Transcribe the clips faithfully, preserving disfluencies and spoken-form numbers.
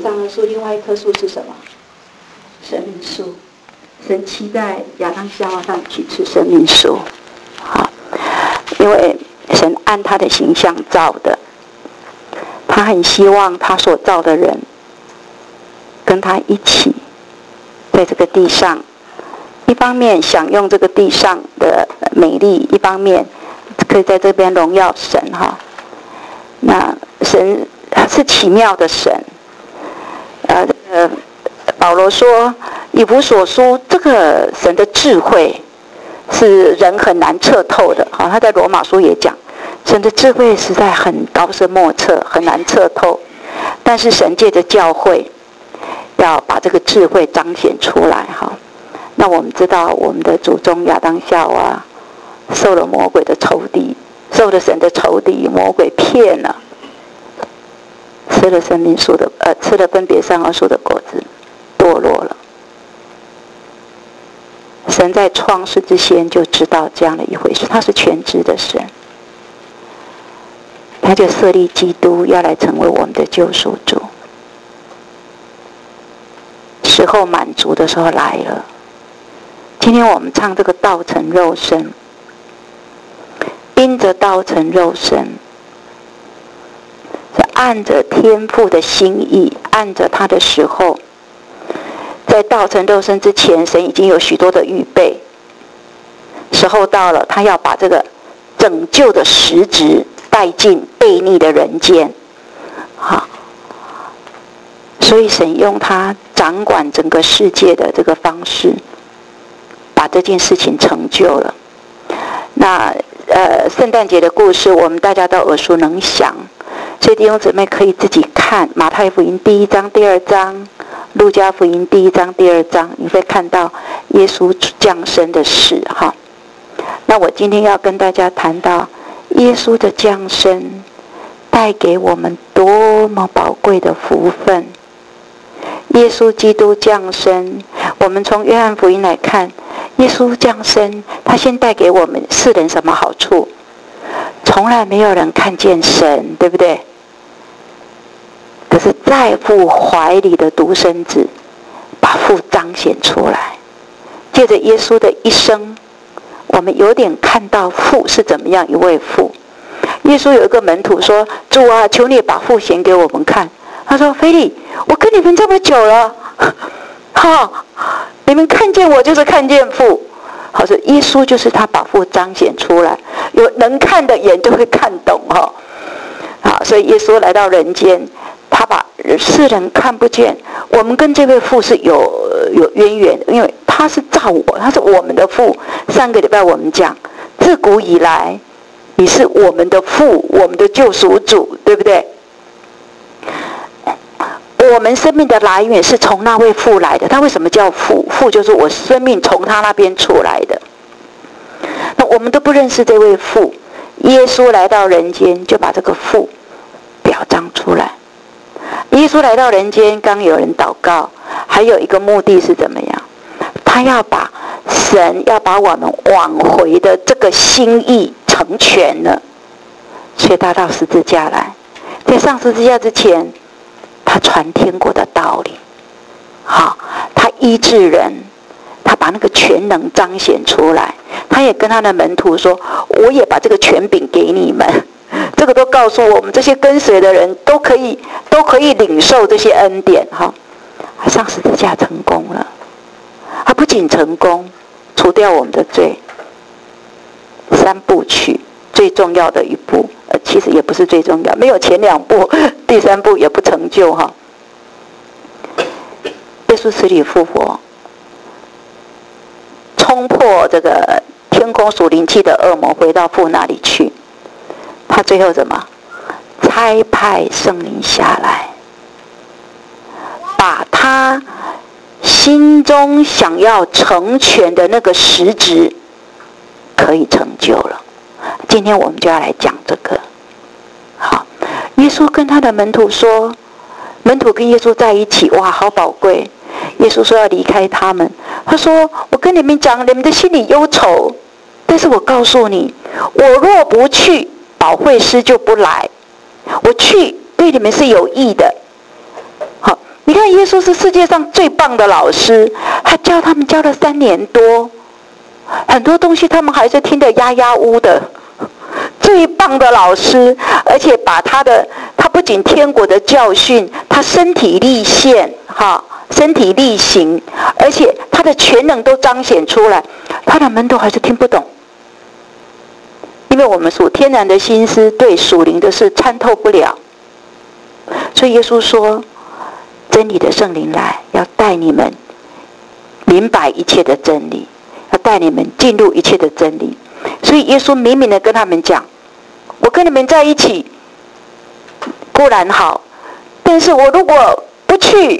上的树，另外一棵树是什么？生命树。神期待亚当夏娃他们去吃生命树，好，因为神按他的形象造的，他很希望他所造的人跟他一起在这个地上，一方面享用这个地上的美丽，一方面可以在这边荣耀神哈。那神是奇妙的神，呃呃，保罗说以弗所书这个神的智慧是人很难测透的，好，他在罗马书也讲，神的智慧实在很高深莫测，很难测透。但是神借着教会要把这个智慧彰显出来哈。那我们知道我们的祖宗亚当夏娃受了魔鬼的仇敌，受了神的仇敌，魔鬼骗了，吃了生命树的呃，吃了分别善恶树的果子，堕落了。神在创世之前就知道这样的一回事，他是全知的神，他就设立基督要来成为我们的救赎主。时候满足的时候来了。今天我们唱这个道成肉身，因着道成肉身，是按着天父的心意，按着他的时候，在道成肉身之前，神已经有许多的预备。时候到了，他要把这个拯救的实质带进悖逆的人间，好，所以神用他掌管整个世界的这个方式，把这件事情成就了。那呃，圣诞节的故事我们大家都耳熟能详，所以弟兄姊妹可以自己看马太福音第一章、第二章，路加福音第一章、第二章，你会看到耶稣降生的事哈。那我今天要跟大家谈到耶稣的降生带给我们多么宝贵的福分。耶稣基督降生，我们从约翰福音来看，耶稣降生他先带给我们世人什么好处？从来没有人看见神，对不对？可是在父怀里的独生子把父彰显出来，借着耶稣的一生，我们有点看到父是怎么样一位父。耶稣有一个门徒说，主啊，求你把父显给我们看。他说，腓力，我跟你们这么久了，哈，你们看见我就是看见父。好，是耶稣就是他把父彰显出来，有能看的眼就会看懂哈。好，所以耶稣来到人间，他把世人看不见，我们跟这位父是有有渊源的，因为他是造我，他是我们的父。上个礼拜我们讲，自古以来你是我们的父，我们的救赎主，对不对？我们生命的来源是从那位父来的。他为什么叫父？父就是我生命从他那边出来的。那我们都不认识这位父，耶稣来到人间就把这个父表彰出来。耶稣来到人间，刚有人祷告，还有一个目的是怎么样？他要把神要把我们挽回的这个心意成全了，所以他到十字架来。在上十字架之前，他传天国的道理，好，他医治人，他把那个全能彰显出来。他也跟他的门徒说，我也把这个权柄给你们。这个都告诉我们，这些跟随的人都可以都可以领受这些恩典哈。他上十字架成功了，他不仅成功，除掉我们的罪。三部曲最重要的一步，呃，其实也不是最重要，没有前两步，第三步也不成就哈。耶稣死里复活，冲破这个天空属灵气的恶魔，回到父那里去。他最后怎么？差派圣灵下来，把他心中想要成全的那个实质可以成就了。今天我们就要来讲这个。好，耶稣跟他的门徒说，门徒跟耶稣在一起，哇，好宝贵。耶稣说要离开他们，他说，我跟你们讲，你们的心里忧愁，但是我告诉你，我若不去，保惠师就不来，我去对你们是有益的。好， 你看耶稣是世界上最棒的老师，他教他们教了三年多，很多东西他们还是听得呀呀呜的。最棒的老师，而且把他的他不仅天国的教训，他身体力现哈，身体力行，而且他的全能都彰显出来，他的门徒还是听不懂。因为我们属天然的心思对属灵的事参透不了，所以耶稣说真理的圣灵来，要带你们明白一切的真理，要带你们进入一切的真理。所以耶稣明明的跟他们讲，我跟你们在一起固然好，但是我如果不去，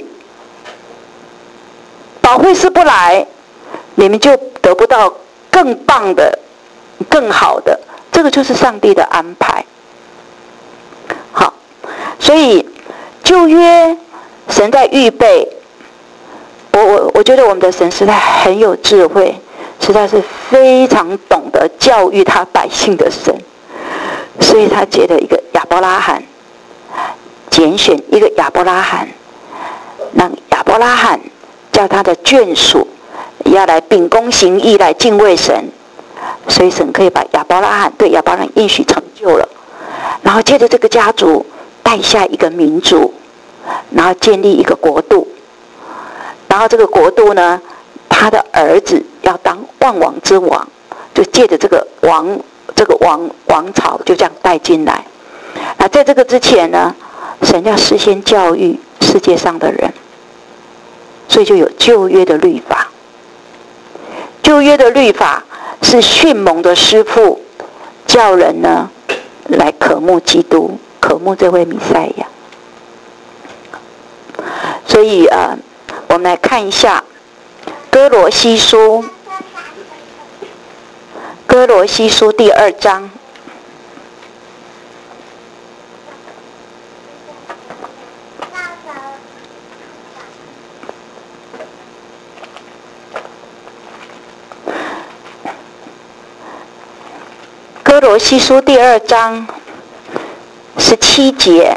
保惠师不来，你们就得不到更棒的更好的，这个就是上帝的安排。好，所以旧约神在预备，我我我觉得我们的神实在很有智慧，实在是非常懂得教育他百姓的神，所以他接了一个亚伯拉罕，拣选一个亚伯拉罕，让亚伯拉罕叫他的眷属要来秉公行义，来敬畏神，所以神可以把亚伯拉罕对亚伯拉罕应许成就了，然后接着这个家族带下一个民族，然后建立一个国度，然后这个国度呢，他的儿子要当万王之王，就借着这个王这个王王朝就这样带进来。那在这个之前呢，神要事先教育世界上的人，所以就有旧约的律法。旧约的律法是训蒙的师傅，叫人呢来渴慕基督，渴慕这位弥赛亚。所以呃，我们来看一下哥罗西书，哥罗西书第二章。哥罗西书第二章十七节，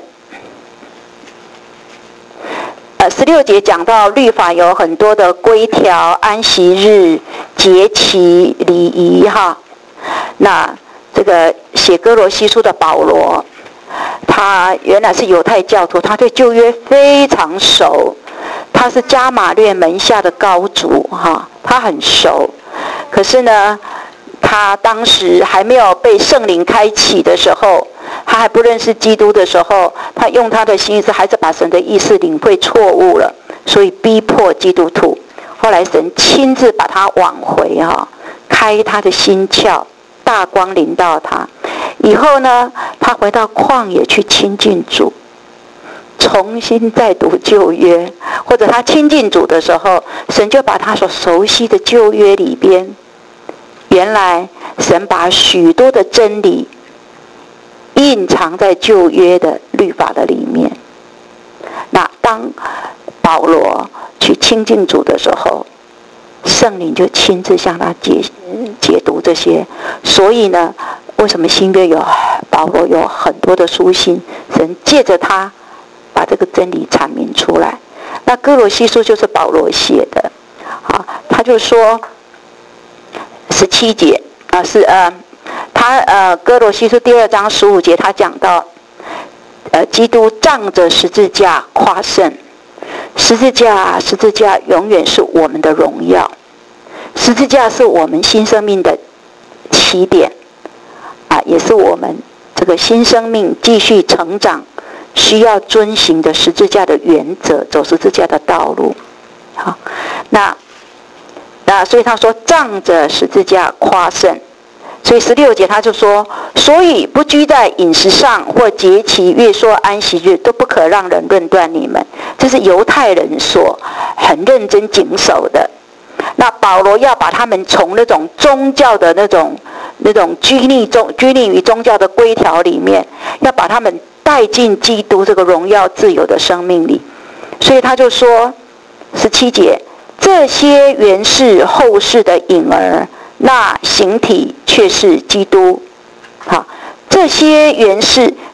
呃，十六节讲到律法有很多的规条、安息日、节期、礼仪哈。那这个写哥罗西书的保罗，他原来是犹太教徒，他对旧约非常熟，他是加马略门下的高族哈，他很熟。可是呢，他当时还没有被圣灵开启的时候，他还不认识基督的时候，他用他的心思还是把神的意思领会错误了，所以逼迫基督徒。后来神亲自把他挽回哈，开他的心窍，大光临到他。以后呢，他回到旷野去亲近主，重新再读旧约，或者他亲近主的时候，神就把他所熟悉的旧约里边，原来神把许多的真理隐藏在旧约的律法的里面。那当保罗去亲近主的时候，圣灵就亲自向他解解读这些。所以呢，为什么新约有保罗有很多的书信，神借着他把这个真理阐明出来。那哥罗西书就是保罗写的啊，他就说十七节啊，是呃，他呃哥罗西书第二章十五节，他讲到，呃，基督仗着十字架夸胜，十字架十字架永远是我们的荣耀，十字架是我们新生命的起点啊，也是我们这个新生命继续成长需要遵行的十字架的原则，走十字架的道路。好，那。那所以他说仗着十字架夸胜，所以十六节他就说，所以不拘在饮食上或节期、月朔、安息日，都不可让人论断你们。这是犹太人所很认真谨守的。那保罗要把他们从那种宗教的那种那种拘泥宗拘泥于宗教的规条里面，要把他们带进基督这个荣耀自由的生命里。所以他就说十七节。这些原是后世的影儿，那形体却是基督。好，这些原是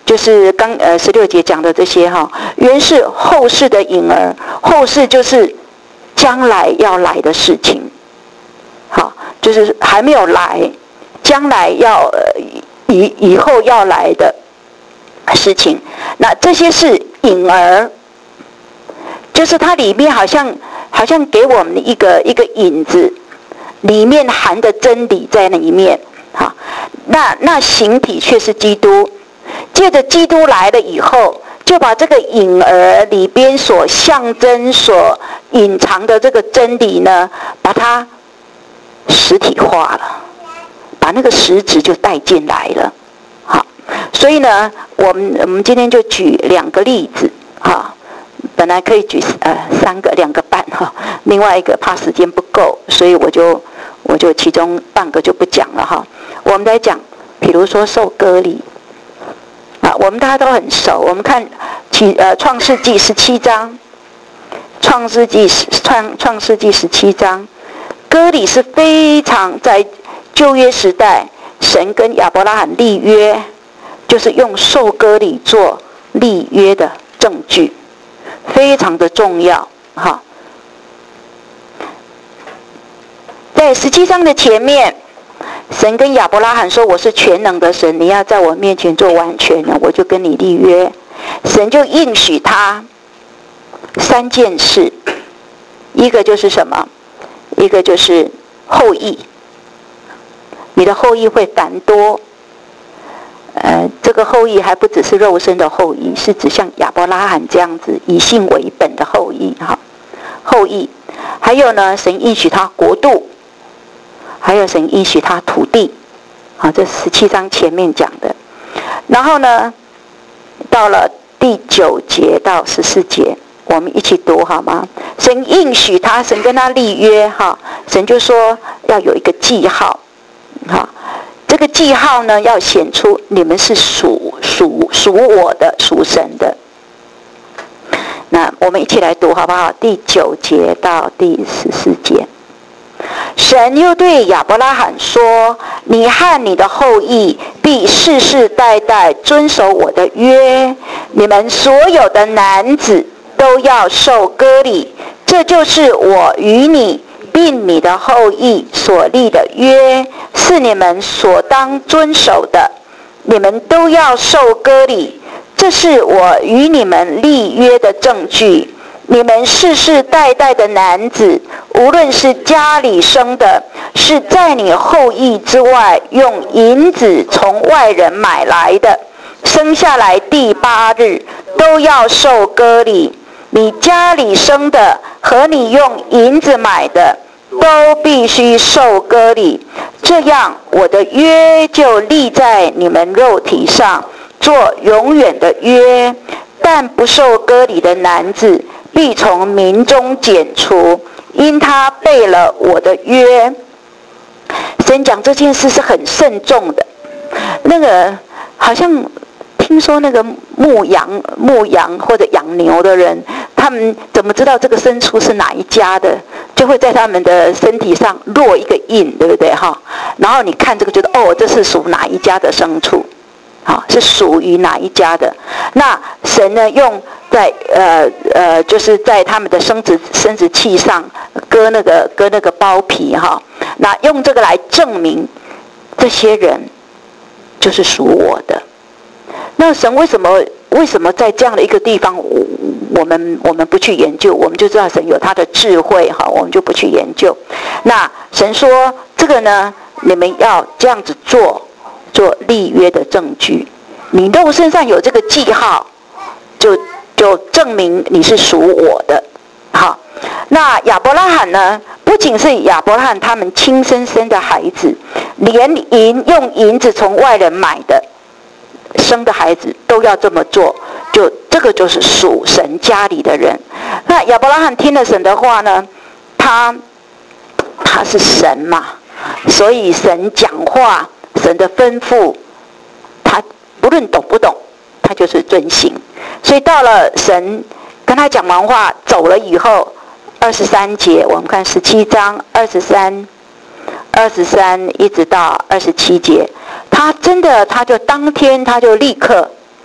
就是刚呃十六节讲的这些哈，原是后世的影儿，后世就是将来要来的事情，好，就是还没有来，将来要呃以以后要来的事情。那这些是影儿，就是它里面好像好像给我们一个一个影子，里面含的真理在那里面。好，那那形体却是基督。借着基督来了以后，就把这个影儿里边所象征、所隐藏的这个真理呢，把它实体化了，把那个实质就带进来了。好，所以呢，我们我们今天就举两个例子。哈，本来可以举呃三个，两个半哈，另外一个怕时间不够，所以我就我就其中半个就不讲了哈。我们来讲，比如说受割礼。啊，我们大家都很熟。我们看起呃《创世纪》十七章，《创世纪》创创世纪十七章，割礼是非常在旧约时代，神跟亚伯拉罕立约，就是用受割礼做立约的证据，非常的重要。哈，在十七章的前面。神跟亚伯拉罕说：“我是全能的神，你要在我面前做完全人，我就跟你立约。”神就应许他三件事，一个就是什么？一个就是后裔，你的后裔会繁多。呃，这个后裔还不只是肉身的后裔，是指像亚伯拉罕这样子以信为本的后裔。哈，后裔，还有呢，神应许他国度。还有神应许他土地，好，这十七章前面讲的。然后呢，到了第九节到十四节，我们一起读好吗？神应许他，神跟他立约，哈，神就说要有一个记号，哈，这个记号呢要显出你们是属属属我的，属神的。那我们一起来读好不好？第九节到第十四节。神又对亚伯拉罕说：“你和你的后裔必世世代代遵守我的约，你们所有的男子都要受割礼，这就是我与你并你的后裔所立的约，是你们所当遵守的。你们都要受割礼，这是我与你们立约的证据。你们世世代代的男子，无论是家里生的，是在你后裔之外用银子从外人买来的，生下来第八日都要受割礼。你家里生的和你用银子买的，都必须受割礼。这样，我的约就立在你们肉体上，做永远的约。但不受割礼的男子，必从民中剪除，因他背了我的约。神讲这件事是很慎重的。那个好像听说那个牧羊、牧羊或者养牛的人，他们怎么知道这个牲畜是哪一家的？就会在他们的身体上落一个印，对不对哈？然后你看这个，觉得哦，这是属哪一家的牲畜？好，是属于哪一家的？那神呢，用在呃呃，就是在他们的生殖生殖器上割那个割那个包皮哈，那用这个来证明这些人就是属我的。那神为什么为什么在这样的一个地方，我们我们不去研究？我们就知道神有他的智慧哈，我们就不去研究。那神说这个呢，你们要这样子做。做立约的证据，你肉身上有这个记号，就就证明你是属我的。好，那亚伯拉罕呢？不仅是亚伯拉罕他们亲生生的孩子，连银用银子从外人买的生的孩子都要这么做。就这个就是属神家里的人。那亚伯拉罕听了神的话呢，他他是神嘛，所以神讲话。神的吩咐，他不论懂不懂，他就是遵行。所以到了神跟他讲完话走了以后，二十三节，我们看十七章二十三、二十三一直到二十七节，他真的他就当天他就立刻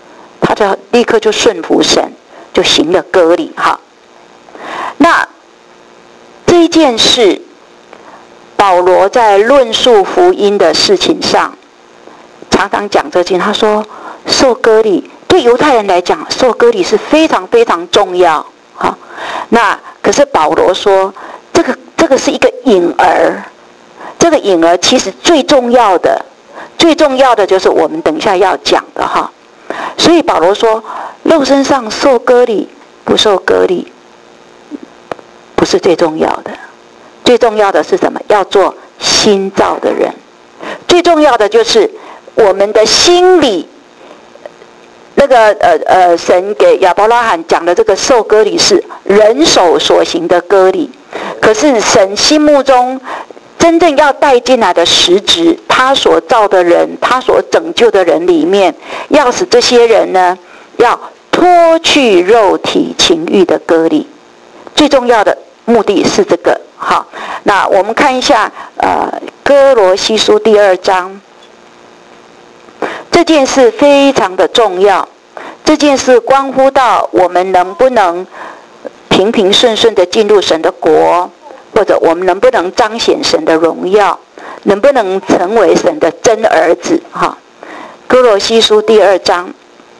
他就立刻就顺服神，就行了割礼哈。那这一件事，保罗在论述福音的事情上，常常讲这件。他说，受割礼对犹太人来讲，受割礼是非常非常重要哈。那可是保罗说，这个这个是一个影儿，这个影儿其实最重要的，最重要的就是我们等一下要讲的哈。所以保罗说，肉身上受割礼不受割礼不是最重要的，最重要的是什么？要做新造的人。最重要的就是我们的心里，那个呃呃，神给亚伯拉罕讲的这个受割礼是人手所行的割礼，可是神心目中真正要带进来的实质，他所造的人，他所拯救的人里面，要使这些人呢，要脱去肉体情欲的割礼。最重要的目的是这个。好，那我们看一下呃哥罗西书第二章，这件事非常的重要，这件事关乎到我们能不能平平顺顺的进入神的国，或者我们能不能彰显神的荣耀，能不能成为神的真儿子哈。哥罗西书第二章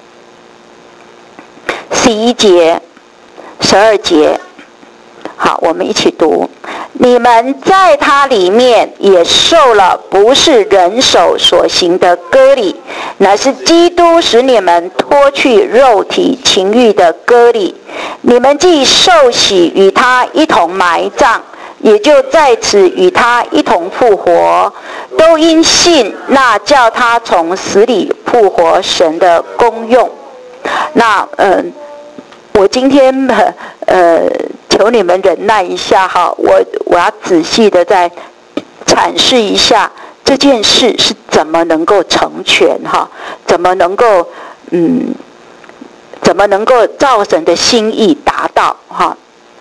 十一节十二节，好，我们一起读。你们在他里面也受了不是人手所行的割礼，乃是基督使你们脱去肉体情欲的割礼。你们既受洗与他一同埋葬，也就在此与他一同复活，都因信那叫他从死里复活神的功用。那呃，我今天呃求你们忍耐一下哈，我我要仔细的再阐释一下这件事是怎么能够成全哈，怎么能够嗯，怎么能够照神的心意达到哈。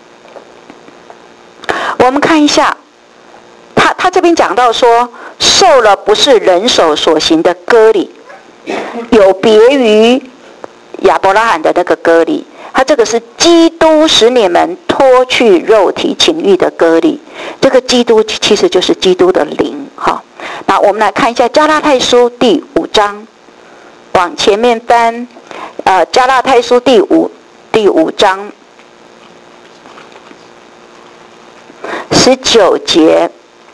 我们看一下，他他这边讲到说，受了不是人手所行的割礼，有别于亚伯拉罕的那个割礼。他这个是基督使你们脱去肉体情欲的割礼，这个基督其实就是基督的灵哈。那我们来看一下加拉太书第五章，往前面翻，呃，加拉太书第五第五章十九节。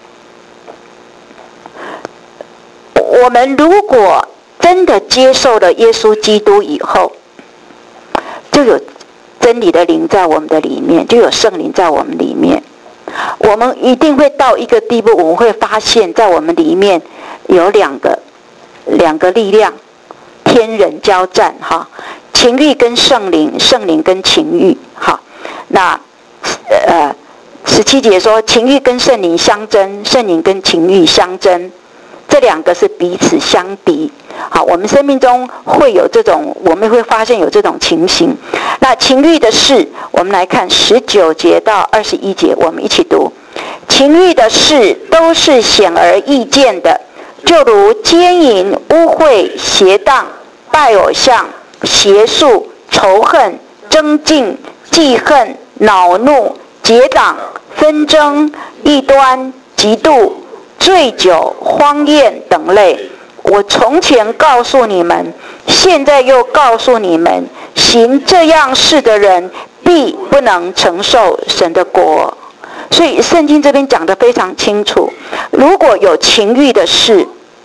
我们如果真的接受了耶稣基督以后，就有真理的灵在我们的里面，就有圣灵在我们里面。我们一定会到一个地步，我们会发现在我们里面有两个两个力量，天人交战哈，情欲跟圣灵，圣灵跟情欲哈。那呃十七节说，情欲跟圣灵相争，圣灵跟情欲相争，这两个是彼此相敌。好，我们生命中会有这种，我们会发现有这种情形。那情欲的事，我们来看十九节到二十一节，我们一起读。情欲的事都是显而易见的，就如奸淫、污秽、邪荡、拜偶像、邪术、仇恨、争竞、记恨、恼怒、结党、纷争、异端、嫉妒、醉酒、荒宴等类。我从前告诉你们，现在又告诉你们，行这样事的人必不能承受神的国。所以圣经这边讲得非常清楚，如果有情欲的事，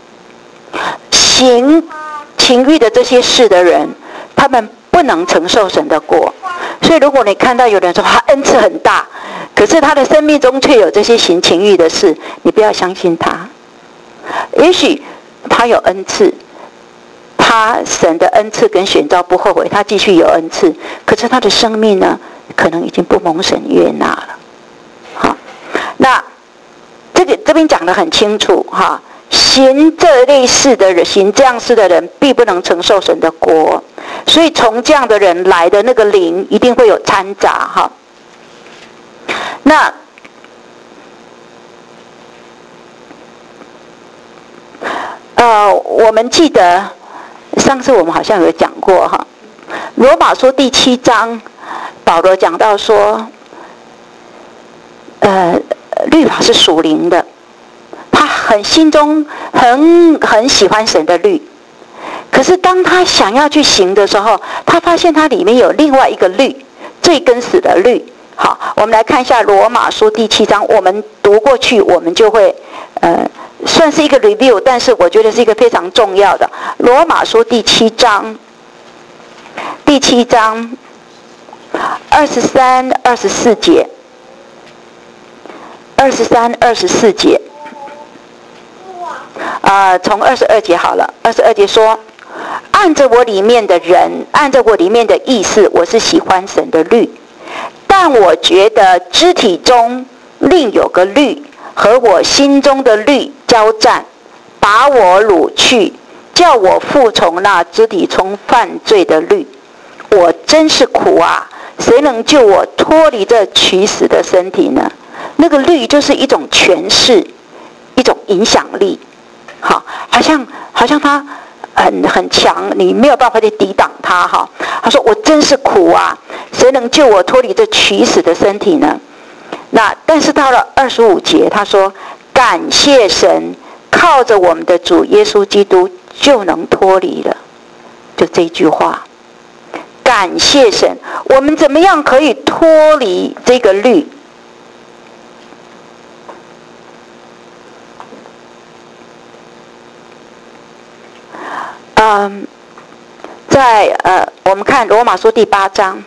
行情欲的这些事的人，他们不能承受神的国。所以如果你看到有人说他恩赐很大，可是他的生命中却有这些行情欲的事，你不要相信他。也许他有恩赐，他神的恩赐跟选召不后悔，他继续有恩赐，可是他的生命呢，可能已经不蒙神悦纳了。好，那这个这边讲得很清楚哈，行这类事的人，行这样事的人，必不能承受神的国。所以从这样的人来的那个灵，一定会有掺杂哈。那呃，我们记得上次我们好像有讲过哈， 罗马书第七章，保罗讲到说，呃，律法是属灵的，他很心中很很喜欢神的律，可是当他想要去行的时候，他发现它里面有另外一个律，罪跟死的律。好，我们来看一下罗马书第七章，我们读过去，我们就会呃算是一个 review， 但是我觉得是一个非常重要的。罗马书第七章，第七章二十三、二十四节，二十三、二十四节，啊、呃，从二十二节好了。二十二节说，按着我里面的人，按着我里面的意思，我是喜欢神的律。但我觉得肢体中另有个律和我心中的律交战，把我掳去，叫我服从那肢体中犯罪的律。我真是苦啊！谁能救我脱离这取死的身体呢？那个律就是一种权势，一种影响力，好，好像好像他很很强，你没有办法去抵挡他哈。他说：“我真是苦啊！谁能救我脱离这取死的身体呢？”那但是到了二十五节，他说：“感谢神，靠着我们的主耶稣基督就能脱离了。”就这一句话，感谢神，我们怎么样可以脱离这个律？嗯，在呃，我们看罗马书第八章，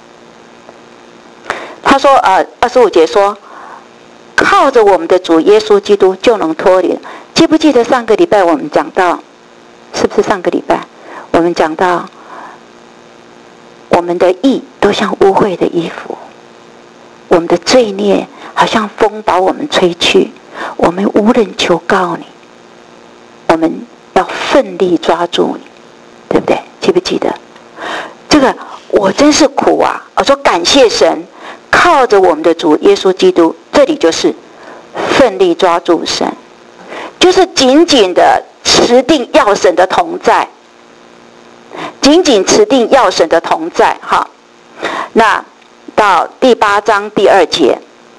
他说呃，二十五节说，靠着我们的主耶稣基督就能脱离。记不记得上个礼拜我们讲到，是不是上个礼拜我们讲到，我们的义都像污秽的衣服，我们的罪孽好像风把我们吹去，我们无人求告你，我们要奋力抓住你，对不对？记不记得这个？我真是苦啊！我说感谢神，靠着我们的主耶稣基督，这里就是奋力抓住神，就是紧紧的持定要神的同在，紧紧持定要神的同在。哈，那到第八章第二节，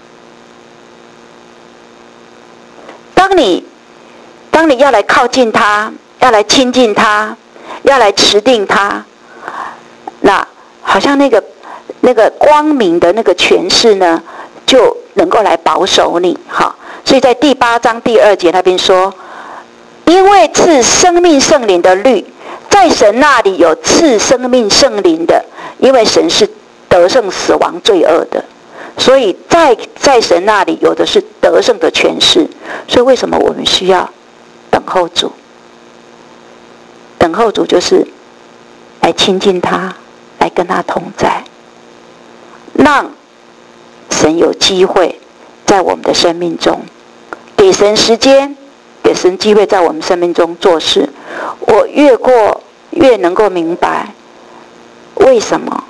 当你当你要来靠近他，要来亲近他，要来持定他，那好像那个那个光明的那个权势呢，就能够来保守你。哈，所以在第八章第二节那边说，因为赐生命圣灵的律，在神那里有赐生命圣灵的，因为神是得胜死亡罪恶的，所以在在神那里有的是得胜的权势。所以为什么我们需要等候主？等候主就是来亲近他，来跟他同在，让神有机会在我们的生命中，给神时间，给神机会在我们生命中做事。我越过越能够明白，为什么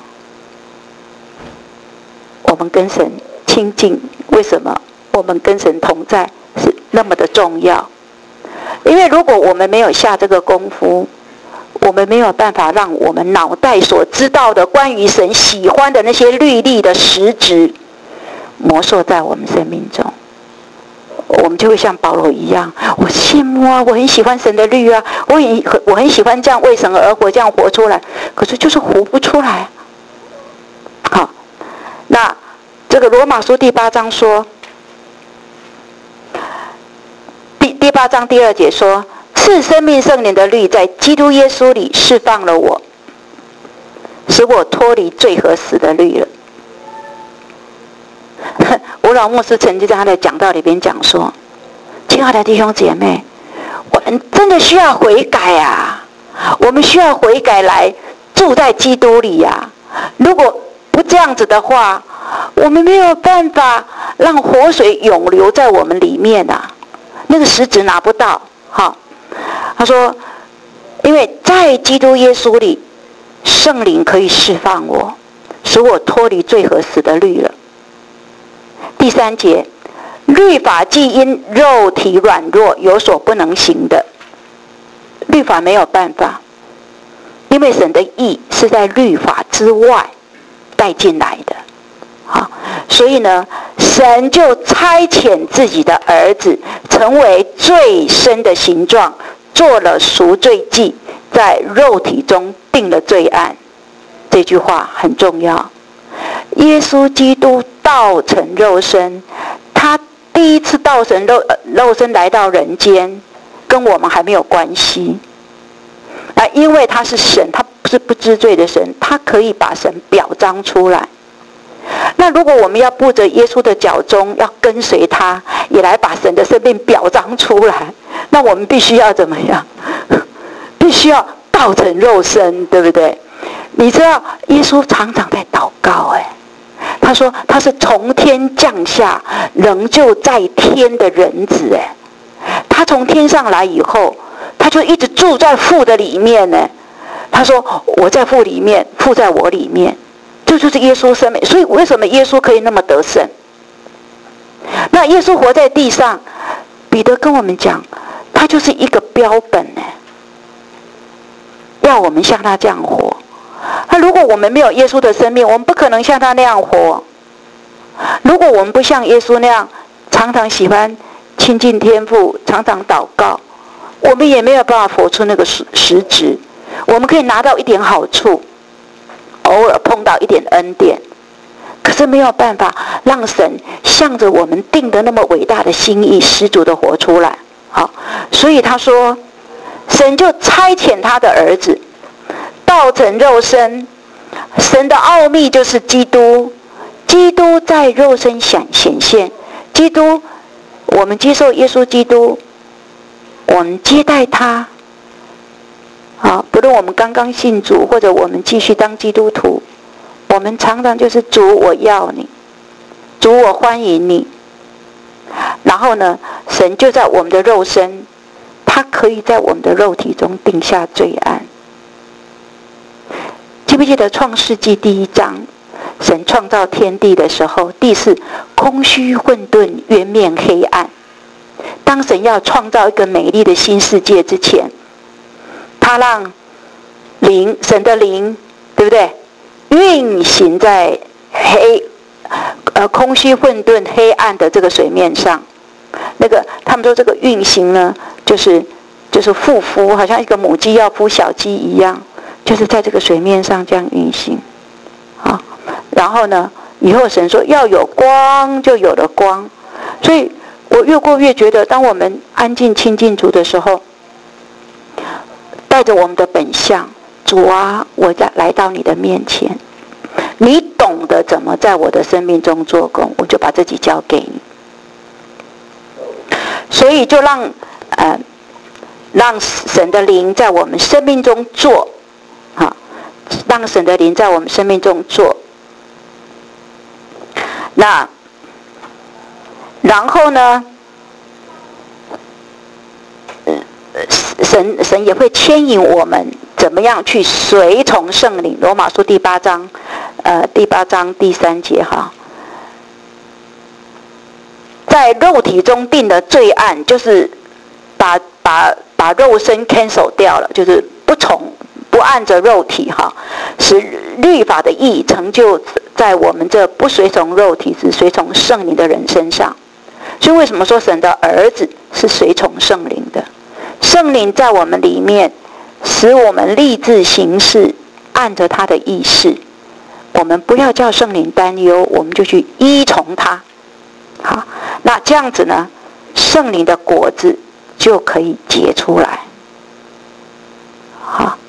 我们跟神亲近，为什么我们跟神同在是那么的重要。因为如果我们没有下这个功夫，我们没有办法让我们脑袋所知道的关于神喜欢的那些律例的实质魔挲在我们生命中，我们就会像保罗一样，我羡慕啊，我很喜欢神的律啊，我很我很喜欢这样为神而活，这样活出来，可是就是活不出来。好，那这个罗马书第八章说，第第八章第二节说，赐生命圣灵的律在基督耶稣里释放了我，使我脱离罪和死的律了。吴老牧师曾经在他的讲道里边讲说，亲爱的弟兄姐妹，我们真的需要悔改啊，我们需要悔改来住在基督里啊。如果不这样子的话，我们没有办法让活水永流在我们里面啊，那个实质拿不到。好，他说，因为在基督耶稣里，圣灵可以释放我，使我脱离罪和死的律了。第三节，律法既因肉体软弱有所不能行的，律法没有办法， 因为神的义是在律法之外带进来的，好，所以呢，神就差遣自己的儿子成为罪身的形状，做了赎罪祭，在肉体中定了罪案。这句话很重要。耶稣基督道成肉身，他第一次道成肉肉身来到人间，跟我们还没有关系。啊，因为他是神，他不是不知罪的神，他可以把神表彰出来。那如果我们要步着耶稣的脚踪，要跟随他，也来把神的生命表彰出来，那我们必须要怎么样？必须要道成肉身，对不对？你知道耶稣常常在祷告，哎，他说他是从天降下，仍旧在天的人子，哎，他从天上来以后，他就一直住在父的里面呢。他说我在父里面，父在我里面，这就是耶稣生命。所以为什么耶稣可以那么得胜？那耶稣活在地上，彼得跟我们讲，他就是一个标本呢，要我们像他这样活。那如果我们没有耶稣的生命，我们不可能像他那样活。如果我们不像耶稣那样常常喜欢亲近天父，常常祷告，我们也没有办法活出那个实质。我们可以拿到一点好处，偶尔碰到一点恩典，可是没有办法让神向着我们定的那么伟大的心意十足的活出来。好，所以他说神就差遣他的儿子道成肉身。神的奥秘就是基督，基督在肉身显显现。基督，我们接受耶稣基督，我们接待他。好，不论我们刚刚信主，或者我们继续当基督徒，我们常常就是主，我要你，主，我欢迎你。然后呢，神就在我们的肉身，他可以在我们的肉体中定下罪案。记不记得创世纪第一章，神创造天地的时候，地是空虚混沌，渊面黑暗。当神要创造一个美丽的新世界之前，他让灵，神的灵，对不对？运行在黑呃空虚混沌黑暗的这个水面上。那个他们说这个运行呢，就是就是复孵，好像一个母鸡要孵小鸡一样，就是在这个水面上这样运行。好，然后呢，以后神说要有光，就有了光。所以我越过越觉得，当我们安静亲近主的时候，带着我们的本相，主啊，我在来到你的面前，你懂得怎么在我的生命中做工，我就把自己交给你。所以就让呃让神的灵在我们生命中做，啊，让神的灵在我们生命中做。那然后呢，神神也会牵引我们怎么样去随从圣灵。罗马书第八章，呃，第八章第三节哈，在肉体中定的罪案，就是把把把肉身 cancel 掉了，就是不从不按着肉体哈，使律法的义成就在我们这不随从肉体，只随从圣灵的人身上。所以为什么说神的儿子是随从圣灵的？圣灵在我们里面，使我们立志行事，按着他的意思。我们不要叫圣灵担忧，我们就去依从他。好，那这样子呢，圣灵的果子就可以结出来。好，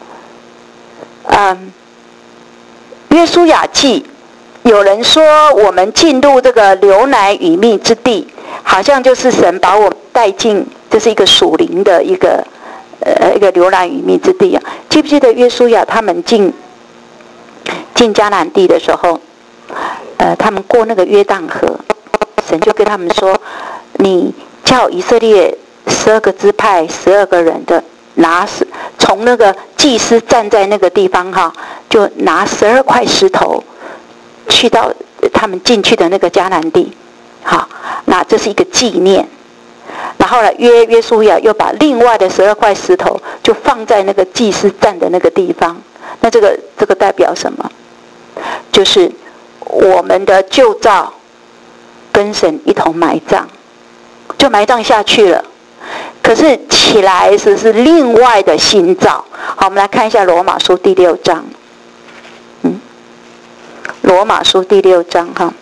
嗯，约书亚记，有人说我们进入这个流奶与蜜之地，好像就是神把我们带进，这是一个属灵的一个呃一个流奶与蜜之地啊。记不记得约书亚他们进进迦南地的时候，呃，他们过那个约旦河，神就跟他们说，你叫以色列十二个支派十二个人的拿，从那个祭司站在那个地方哈，就拿十二块石头去到他们进去的那个迦南地。好，那这是一个纪念。 然后呢，约约书亚又把另外的十二块石头就放在那个祭司站的那个地方。那这个这个代表什么？就是我们的旧造跟神一同埋葬，就埋葬下去了。可是起来时是另外的新造。好，我们来看一下罗马书第六章。嗯，罗马书第六章哈，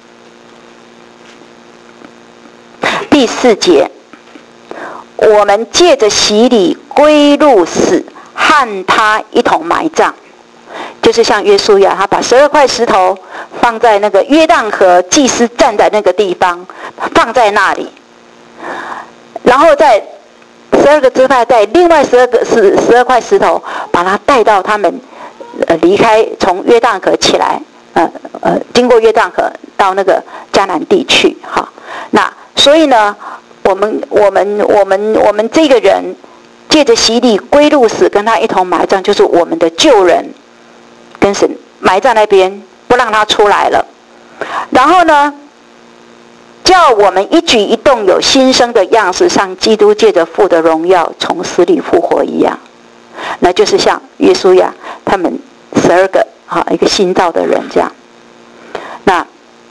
第四节，我们借着洗礼归入死，和他一同埋葬。就是像约书亚，他把十二块石头放在那个约旦河祭司站在那个地方，放在那里，然后在十二个支派带另外十二个十十二块石头，把它带到他们呃离开从约旦河起来，呃呃经过约旦河到那个迦南地去哈。那所以呢，我们我们我们我们这个人借着洗礼归入死，跟他一同埋葬，就是我们的旧人跟神埋在那边，不让他出来了。然后呢，叫我们一举一动有新生的样式，像基督借着父的荣耀从死里复活一样。那就是像约书亚他们十二个啊一个新造的人这样。那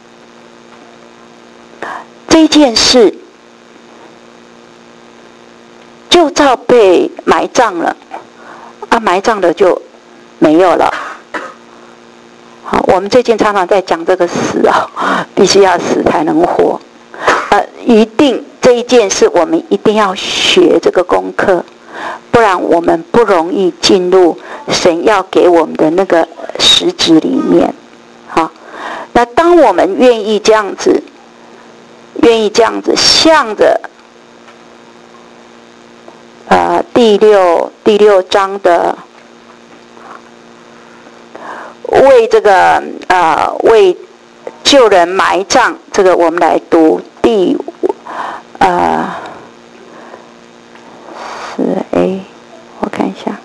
这件事旧造被埋葬了，啊埋葬了就没有了。好，我们最近常常在讲这个死啊，必须要死才能活。呃，一定这一件事我们一定要学这个功课，不然我们不容易进入神要给我们的那个实质里面。好，那当我们愿意这样子，愿意这样子向着呃第六第六章的。为这个呃为旧人埋葬，这个我们来读第呃是 A， 我看一下，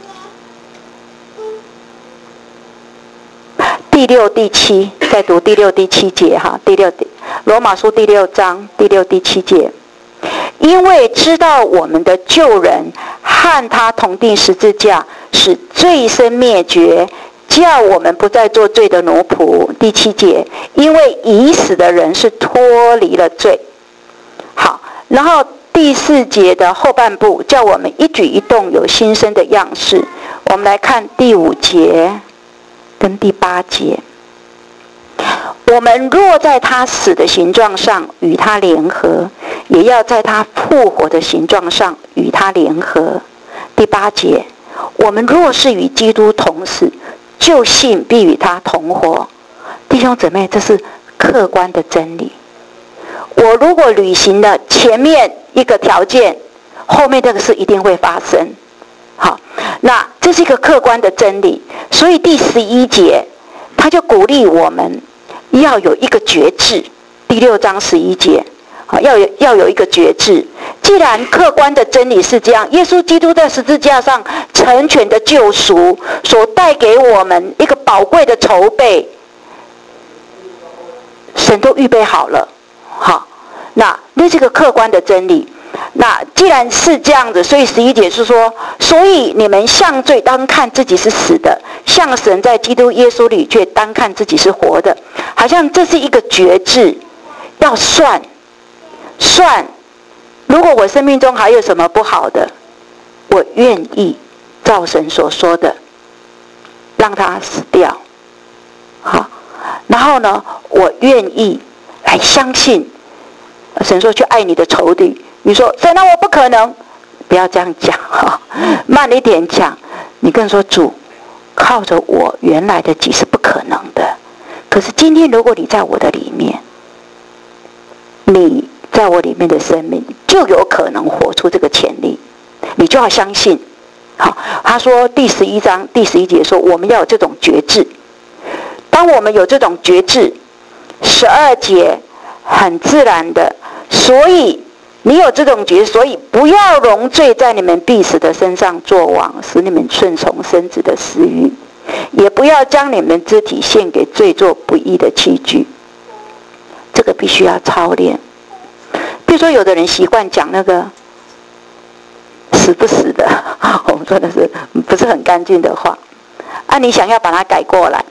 第六第七，再读第六第七节哈，第六罗马书第六章第六第七节，因为知道我们的旧人和他同定十字架，使罪身灭绝。叫我们不再做罪的奴仆。第七节，因为已死的人是脱离了罪。好，然后第四节的后半部，叫我们一举一动有新生的样式。我们来看第五节跟第八节。我们若在他死的形状上与他联合，也要在他复活的形状上与他联合。第八节，我们若是与基督同死，就信必与他同活。弟兄姊妹，这是客观的真理。我如果履行了前面一个条件，后面这个事一定会发生。好，那这是一个客观的真理。所以第十一节他就鼓励我们要有一个觉志。第六章十一节要有要有一个觉志。既然客观的真理是这样，耶稣基督在十字架上成全的救赎所带给我们一个宝贵的筹备，神都预备好了。好，那那是个客观的真理。那既然是这样子，所以十一节是说，所以你们向罪当看自己是死的，向神在基督耶稣里却当看自己是活的。好像这是一个觉志，要算算，如果我生命中还有什么不好的，我愿意照神所说的让他死掉。好，然后呢，我愿意来相信神说去爱你的仇敌。你说神啊，我不可能，不要这样讲哈，慢一点讲。你更说主，靠着我原来的己是不可能的。可是今天如果你在我的里面，你在我里面的生命就有可能活出这个潜力，你就要相信。好，他说第十一章第十一节说，我们要有这种觉志。当我们有这种觉志，十二节很自然的，所以你有这种觉，所以不要容罪在你们必死的身上作王，使你们顺从身子的私欲，也不要将你们肢体献给罪作不义的器具。这个必须要操练。比如说有的人习惯讲那个死不死的，我们说的是不是很干净的话。啊，你想要把它改过来，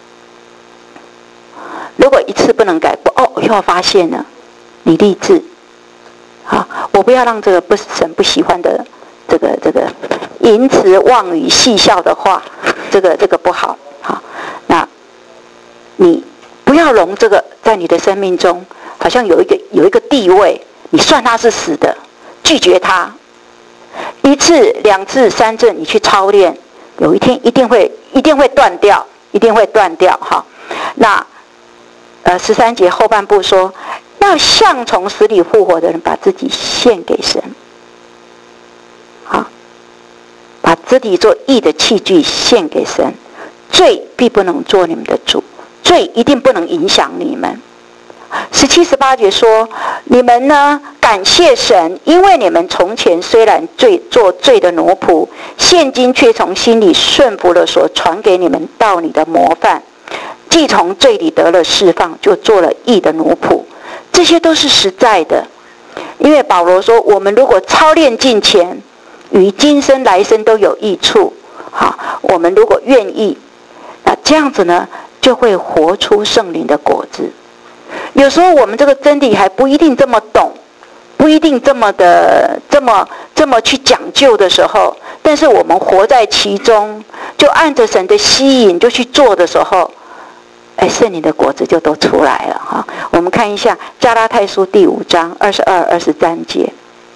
如果一次不能改过，哦，又发现了，你立志，啊，我不要让这个不神不喜欢的这个这个淫词妄语戏笑的话，这个这个不好，好，那你不要容这个在你的生命中，好像有一个有一个地位，你算它是死的，拒绝它，一次、两次、三次，你去操练，有一天一定会一定会断掉，一定会断掉哈。那呃十三节后半部说，要像从死里复活的人，把自己献给神，好，把自己做义的器具献给神，罪必不能做你们的主，罪一定不能影响你们。十七、十八节说，你们呢感谢神，因为你们从前虽然罪做罪的奴仆，现今却从心里顺服了所传给你们道理的模范，既从罪里得了释放，就做了义的奴仆。这些都是实在的，因为保罗说，我们如果操练敬虔，与今生来生都有益处。好，我们如果愿意，那这样子呢，就会活出圣灵的果子。有时候我们这个真理还不一定这么懂，不一定这么的这么这么去讲究的时候，但是我们活在其中，就按着神的吸引就去做的时候，哎，圣灵的果子就都出来了哈。我们看一下加拉太书第五章二十二、二十三节。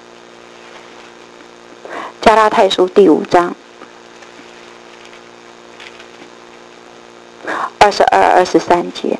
加拉太书第五章二十二、二十三节。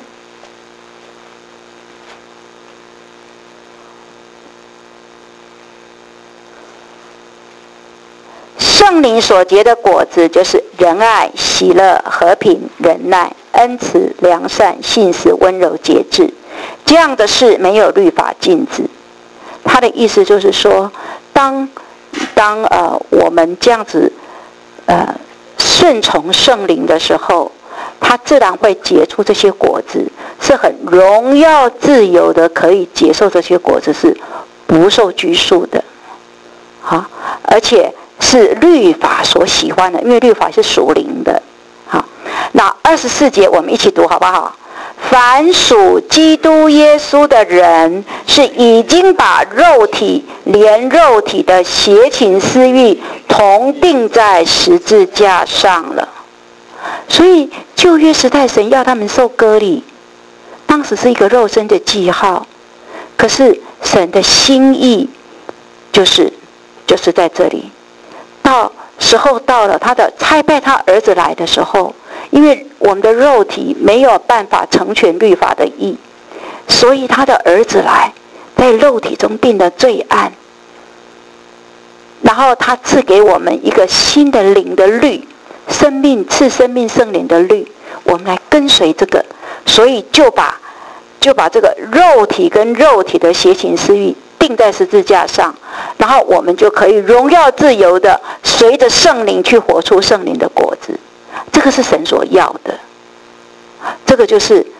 圣灵所结的果子，就是仁爱、喜乐、和平、忍耐、恩慈、良善、信实、温柔、节制。这样的事没有律法禁止。他的意思就是说，当当呃我们这样子呃顺从圣灵的时候，他自然会结出这些果子，是很荣耀自由的，可以接受这些果子，是不受拘束的，好，而且是律法所喜欢的，因为律法是属灵的。好，那二十四节我们一起读好不好？凡属基督耶稣的人，是已经把肉体连肉体的邪情私欲同钉在十字架上了。所以旧约时代神要他们受割礼，当时是一个肉身的记号，可是神的心意就是就是在这里。到时候到了，他的差派他儿子来的时候，因为我们的肉体没有办法成全律法的义，所以他的儿子来，在肉体中定了罪案，然后他赐给我们一个新的灵的律，生命赐生命圣灵的律，我们来跟随这个，所以就把就把这个肉体跟肉体的邪情私欲钉在十字架上，然后我们就可以荣耀自由的随着圣灵去活出圣灵的果子。这个是神所要的，这个就是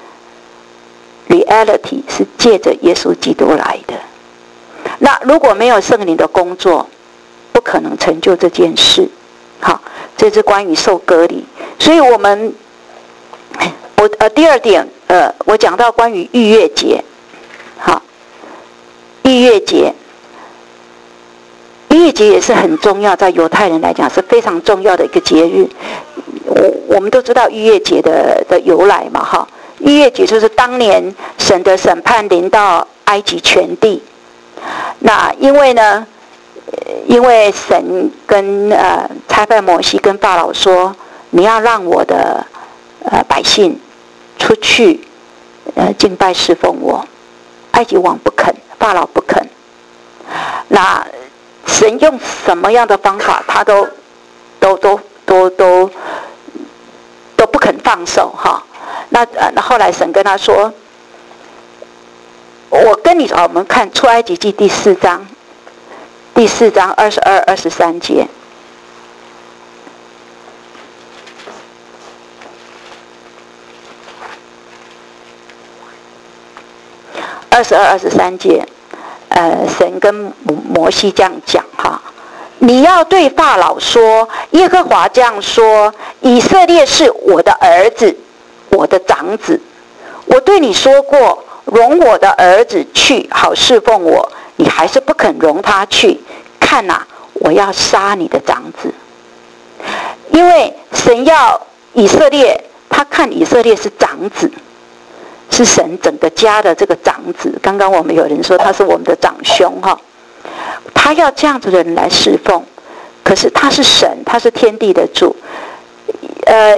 reality， 是借着耶稣基督来的。那如果没有圣灵的工作，不可能成就这件事。好，这是关于受割礼。所以我们我呃第二点呃我讲到关于逾越节。好，逾越节，逾越节也是很重要，在犹太人来讲是非常重要的一个节日。我我们都知道逾越节的的由来嘛，哈，逾越节就是当年神的审判临到埃及全地。那因为呢，因为神跟呃差派摩西跟法老说，你要让我的呃百姓出去呃敬拜侍奉我，埃及王不肯，法老不肯。那神用什么样的方法，他都都都都都都不肯放手哈。那呃，后来神跟他说：“我跟你，我们看出埃及记第四章，第四章二十二、二十三节。二十二、二十三节，呃，神跟摩西这样讲哈。 你要对法老说，耶和华这样说：以色列是我的儿子，我的长子。我对你说过，容我的儿子去，好侍奉我，你还是不肯容他去。看哪、啊，我要杀你的长子。因为神要以色列，他看以色列是长子，是神整个家的这个长子。刚刚我们有人说他是我们的长兄哈，他要这样子的人来侍奉。可是他是神，他是天地的主。呃，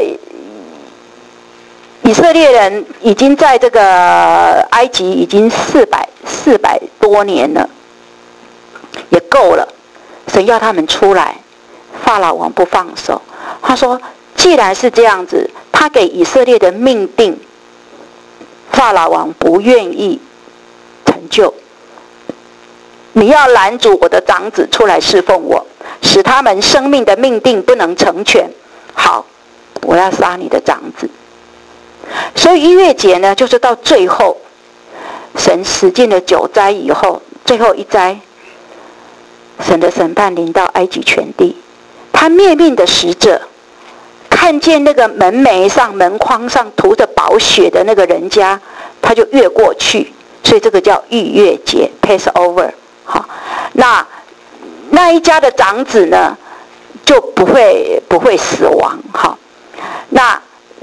以色列人已经在这个埃及已经四百四百多年了，也够了。神要他们出来，法老王不放手。他说，既然是这样子，他给以色列的命定，法老王不愿意成就。你要拦阻我的长子出来侍奉我，使他们生命的命定不能成全。好，我要杀你的长子。所以逾越节呢，就是到最后，神使尽了九灾以后，最后一灾，神的审判临到埃及全地。他灭命的使者看见那个门楣上、门框上涂着宝血的那个人家，他就越过去。所以这个叫逾越节 （Passover）。好，那那一家的长子呢，就不会不会死亡。好，那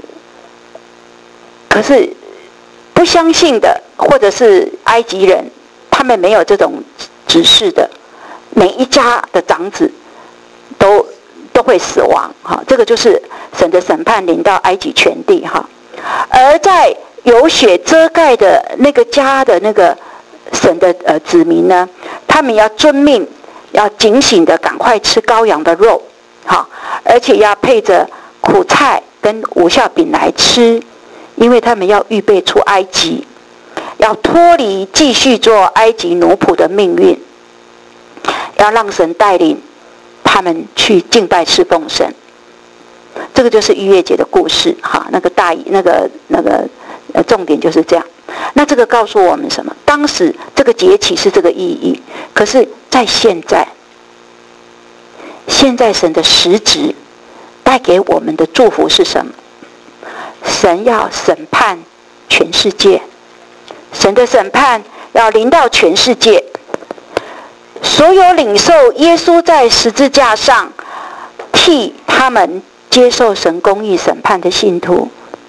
可是不相信的，或者是埃及人，他们没有这种指示的，每一家的长子都都会死亡。哈，这个就是神的审判临到埃及全地。哈，而在有血遮盖的那个家的那个神的呃子民呢，他们要遵命，要警醒的赶快吃羔羊的肉，好，而且要配着苦菜跟无酵饼来吃，因为他们要预备出埃及，要脱离继续做埃及奴仆的命运，要让神带领他们去敬拜侍奉神。这个就是逾越节的故事，哈，那个大那个那个呃重点就是这样。那这个告诉我们什么？当时这个节期是这个意义，可是在现在，现在神的实质带给我们的祝福是什么？神要审判全世界，神的审判要临到全世界，所有领受耶稣在十字架上替他们接受神公义审判的信徒，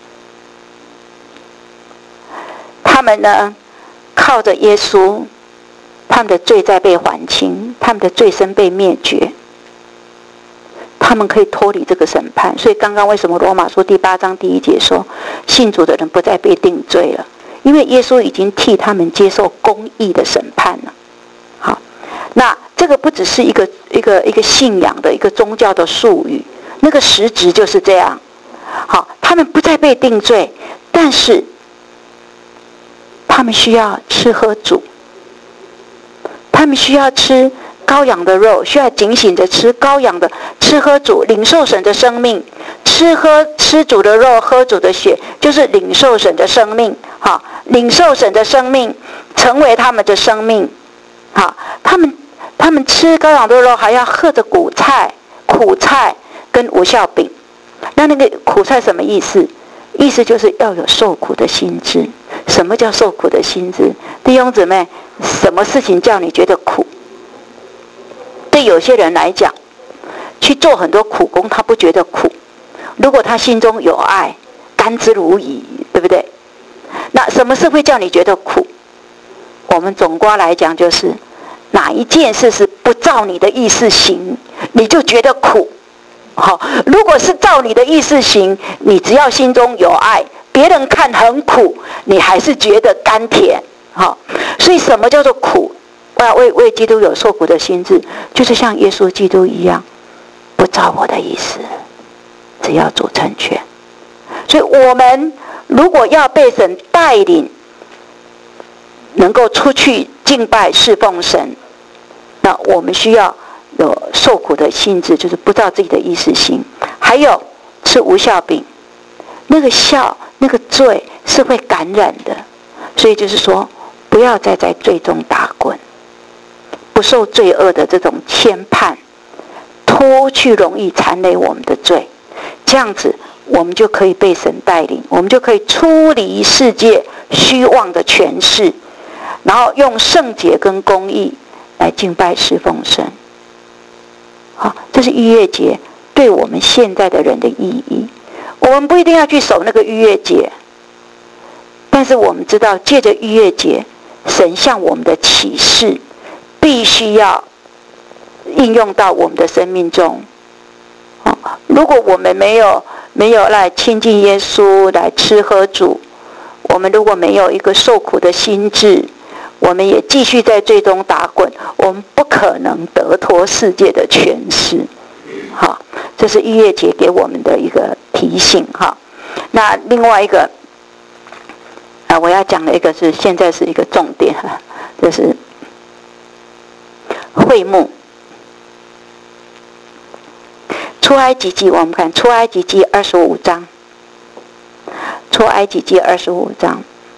他们呢，靠着耶稣，他们的罪在被还清，他们的罪身被灭绝，他们可以脱离这个审判。所以刚刚为什么罗马书第八章第一节说，信主的人不再被定罪了？因为耶稣已经替他们接受公义的审判了。好，那这个不只是一个一个一个信仰的一个宗教的术语，那个实质就是这样。好，他们不再被定罪，但是他们需要吃喝主，他们需要吃羔羊的肉，需要警醒着吃羔羊的，吃喝主，领受神的生命。吃喝吃主的肉，喝主的血，就是领受神的生命。好，领受神的生命，成为他们的生命。好，他们他们吃羔羊的肉，还要喝着苦菜、苦菜跟无酵饼。那那个苦菜什么意思？意思就是要有受苦的心志。什么叫受苦的心志？弟兄姊妹，什么事情叫你觉得苦？对有些人来讲，去做很多苦工，他不觉得苦。如果他心中有爱，甘之如饴，对不对？那什么事会叫你觉得苦？我们总括来讲，就是哪一件事是不照你的意思行，你就觉得苦。好，如果是照你的意思行，你只要心中有爱，别人看很苦，你还是觉得甘甜。好，所以什么叫做苦？我要为为基督有受苦的心志，就是像耶稣基督一样，不照我的意思，只要主成全。所以我们如果要被神带领，能够出去敬拜侍奉神，那我们需要有受苦的心志，就是不照自己的意思行。还有吃无酵饼，那个酵那个罪是会感染的，所以就是说不要再在罪中打滚，不受罪恶的这种牵绊， 脱去容易缠累我们的罪，这样子我们就可以被神带领，我们就可以出离世界虚妄的权势，然后用圣洁跟公义来敬拜侍奉神。好，这是逾越节对我们现在的人的意义。我们不一定要去守那个逾越节，但是我们知道借着逾越节，神向我们的启示必须要应用到我们的生命中。如果我们没有没有来亲近耶稣，来吃喝主，我们如果没有一个受苦的心志，我们也继续在罪中打滚，我们不可能得脱世界的权势。好，这是逾越节给我们的一个提醒哈。那另外一个啊，我要讲的一个是现在是一个重点哈，就是会幕。出埃及记，我们看出埃及记二十五章，出埃及记二十五章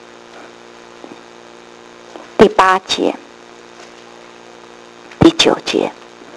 第八节、第九节，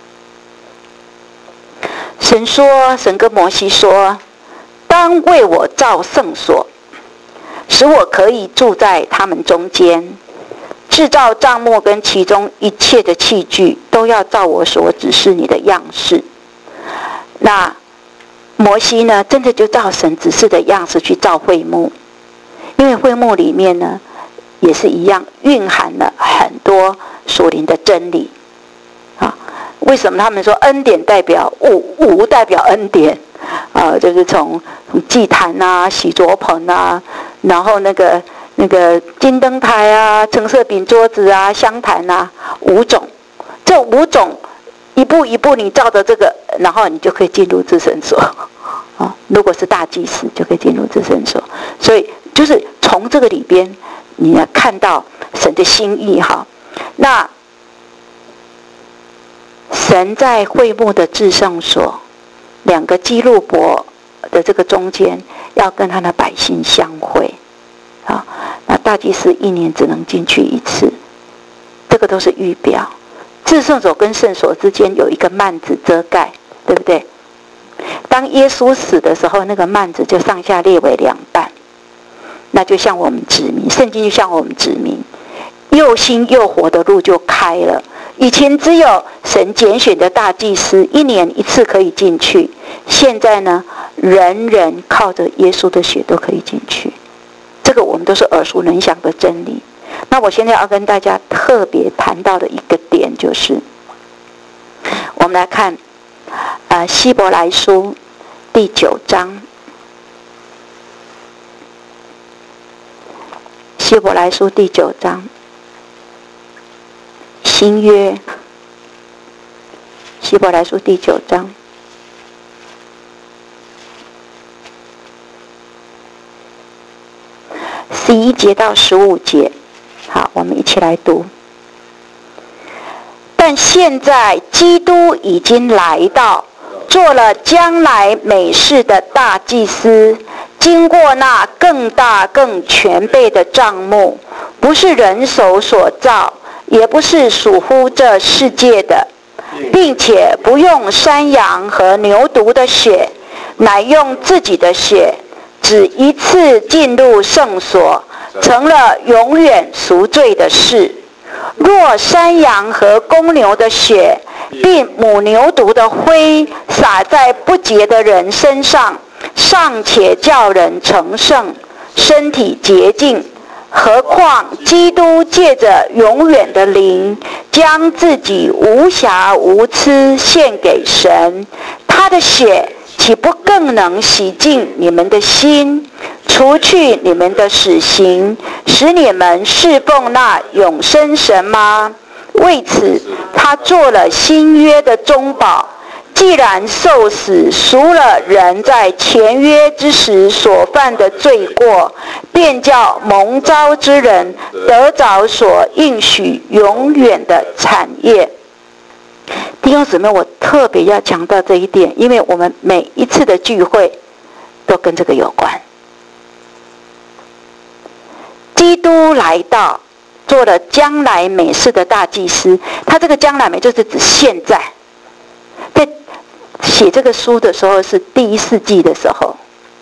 神说，神跟摩西说，当为我造圣所，使我可以住在他们中间，制造帐幕跟其中一切的器具，都要照我所指示你的样式。那摩西呢，真的就照神指示的样式去造会幕，因为会幕里面呢也是一样蕴含了很多属灵的真理啊。为什么他们说恩典代表无，无代表恩典啊？就是从从祭坛啊、洗濯盆啊，然后那个那个金灯台啊、橙色饼桌子啊、香坛啊，五种，这五种一步一步你照着这个，然后你就可以进入至圣所啊。如果是大祭司，就可以进入至圣所。所以就是从这个里边，你要看到神的心意哈。那神在会幕的至圣所，两个基路伯的这个中间，要跟他的百姓相会啊。那大祭司一年只能进去一次，这个都是预表。至圣所跟圣所之间有一个幔子遮盖，对不对？当耶稣死的时候，那个幔子就上下裂为两半，那就像我们指明，圣经就像我们指明，又新又活的路就开了。以前只有神拣选的大祭司一年一次可以进去，现在呢，人人靠着耶稣的血都可以进去。这个我们都是耳熟能详的真理。那我现在要跟大家特别谈到的一个点，就是我们来看呃希伯来书第九章，希伯来书第九章，新约，希伯来书第九章十一节到十五节。好，我们一起来读。但现在基督已经来到，做了将来美事的大祭司，经过那更大更全备的帐幕，不是人手所造，也不是属乎这世界的，并且不用山羊和牛犊的血，乃用自己的血，只一次进入圣所，成了永远赎罪的事。若山羊和公牛的血，并母牛犊的灰洒在不洁的人身上，尚且叫人成圣，身体洁净，何况基督借着永远的灵，将自己无瑕无疵献给神，他的血岂不更能洗净你们的心，除去你们的死刑，使你们侍奉那永生神吗？为此他做了新约的中保，既然受死赎了人在前约之时所犯的罪过，便叫蒙召之人得着所应许永远的产业。弟兄姊妹，我特别要强调这一点，因为我们每一次的聚会都跟这个有关。基督来到，做了将来美事的大祭司。他这个将来美就是指现在，在写这个书的时候是第一世纪的时候，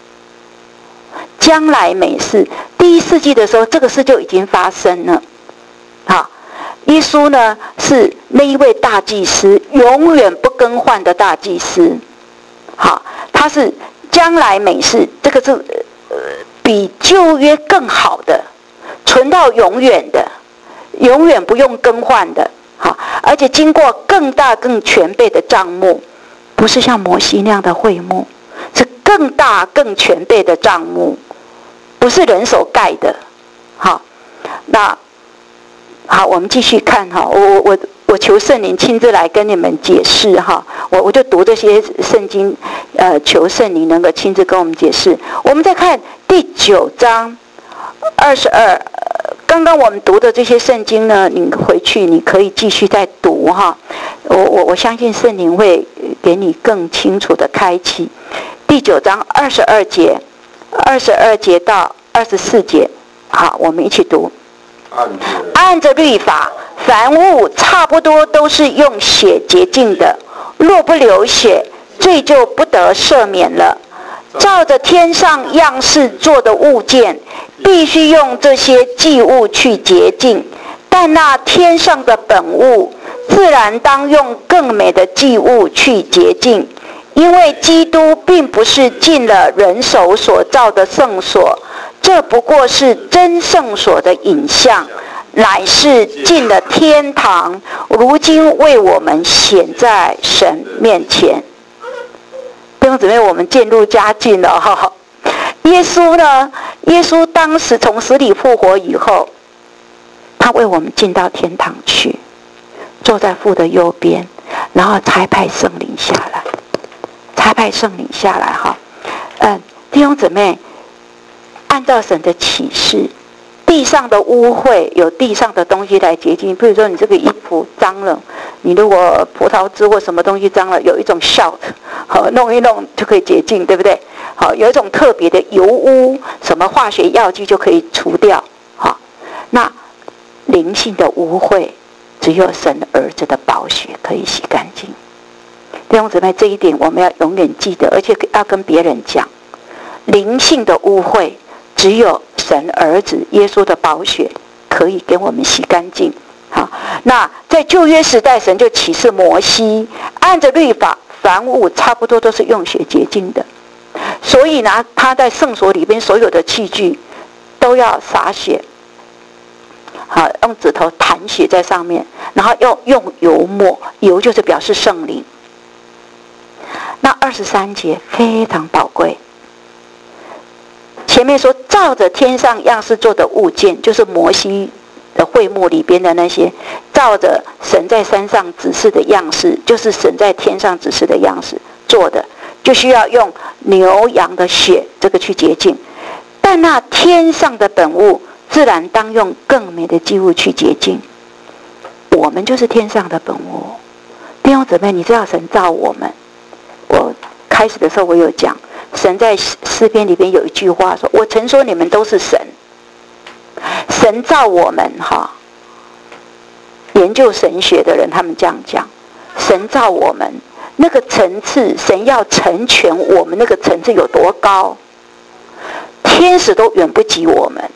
将来美事，第一世纪的时候，这个事就已经发生了。好，耶稣呢是那一位大祭司，永远不更换的大祭司。好，他是将来美事，这个是呃比旧约更好的，存到永远的，永远不用更换的。好，而且经过更大更全备的帐幕，不是像摩西那样的会幕，是更大更全备的帐幕，不是人手盖的。好，那好，我们继续看哈，我我我求圣灵亲自来跟你们解释哈，我我就读这些圣经，呃，求圣灵能够亲自跟我们解释。我们再看第九章二十二。刚刚我们读的这些圣经呢，你回去你可以继续再读哈。我我我相信圣灵会给你更清楚的开启。第九章二十二节，二十二节到二十四节，好，我们一起读。按着律法，凡物差不多都是用血洁净的，若不流血，罪就不得赦免了。照着天上样式做的物件，必须用这些祭物去洁净，但那天上的本物，自然当用更美的祭物去洁净。因为基督并不是进了人手所造的圣所，这不过是真圣所的影像，乃是进了天堂，如今为我们显在神面前。弟兄姊妹，我们渐入佳境了哈。耶稣呢？耶稣当时从死里复活以后，他为我们进到天堂去，坐在父的右边，然后差派圣灵下来，差派圣灵下来哈。嗯，弟兄姊妹，按照神的启示，地上的污秽有地上的东西来洁净。比如说你这个衣服脏了，你如果葡萄汁或什么东西脏了，有一种 shout， 好弄一弄就可以洁净，对不对？好，有一种特别的油污，什么化学药剂就可以除掉。好，那灵性的污秽，只有神儿子的宝血可以洗干净。弟兄姊妹，这一点我们要永远记得，而且要跟别人讲，灵性的污秽，只有神儿子耶稣的宝血可以给我们洗干净。好，那在旧约时代，神就启示摩西，按着律法，凡物差不多都是用血洁净的。所以呢，他在圣所里边所有的器具都要洒血，好，用指头弹血在上面，然后用用油抹，油就是表示圣灵。那二十三节非常宝贵。前面说照着天上样式做的物件，就是摩西的会幕里边的那些，照着神在山上指示的样式，就是神在天上指示的样式做的，就需要用牛羊的血这个去洁净。但那天上的本物，自然当用更美的祭物去洁净。我们就是天上的本物。弟兄姊妹，你知道神造我们，我开始的时候我有讲，神在诗篇里边有一句话说，我曾说你们都是神。神造我们哈，研究神学的人他们这样讲，神造我们那个层次，神要成全我们那个层次有多高，天使都远不及我们。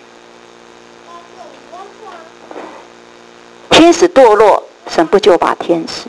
天使堕落，神不救拔天使，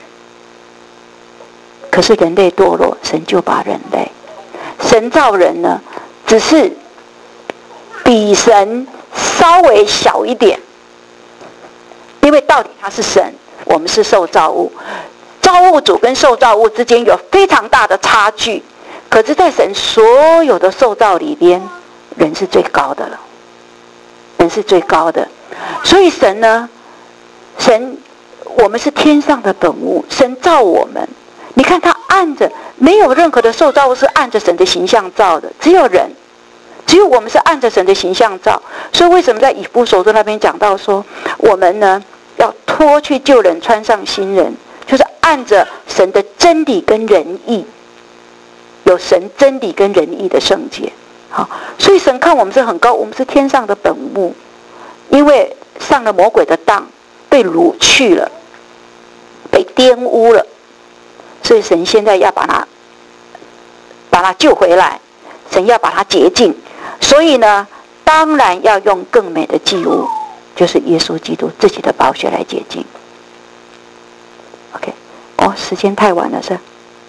可是人类堕落，神救拔人类。神造人呢，只是比神稍微小一点，因为到底他是神，我们是受造物，造物主跟受造物之间有非常大的差距。可是在神所有的受造里边，人是最高的了，人是最高的。所以神呢，神我们是天上的本物，神造我们，你看他按着，没有任何的受造物是按着神的形象造的，只有人，只有我们是按着神的形象造。所以为什么在以弗所书那边讲到说，我们呢要脱去旧人，穿上新人，就是按着神的真理跟仁义，有神真理跟仁义的圣洁。好，所以神看我们是很高，我们是天上的本物，因为上了魔鬼的当，被掳去了，被玷污了， 所以神现在要把他把他救回来，神要把他洁净，所以呢，当然要用更美的祭物，就是耶稣基督自己的宝血来洁净。OK， 哦，时间太晚了是？